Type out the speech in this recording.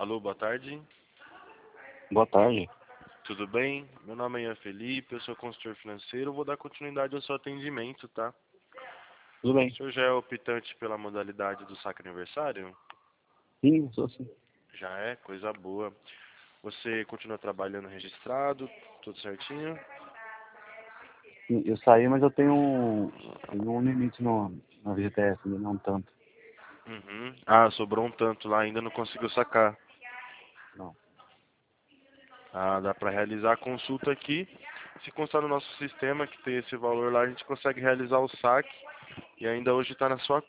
Alô, boa tarde. Boa tarde. Tudo bem? Meu nome é Ian Felipe, eu sou consultor financeiro. Vou dar continuidade ao seu atendimento, tá? Tudo bem? O senhor já é optante pela modalidade do saque aniversário? Sim, sou sim. Já é, coisa boa. Você continua trabalhando registrado, tudo certinho? Eu saí, mas eu tenho um limite na VGTS, não tanto. Uhum. Ah, sobrou um tanto lá, ainda não conseguiu sacar. Não. Ah, dá para realizar a consulta aqui. Se constar no nosso sistema que tem esse valor lá, a gente consegue realizar o saque e ainda hoje está na sua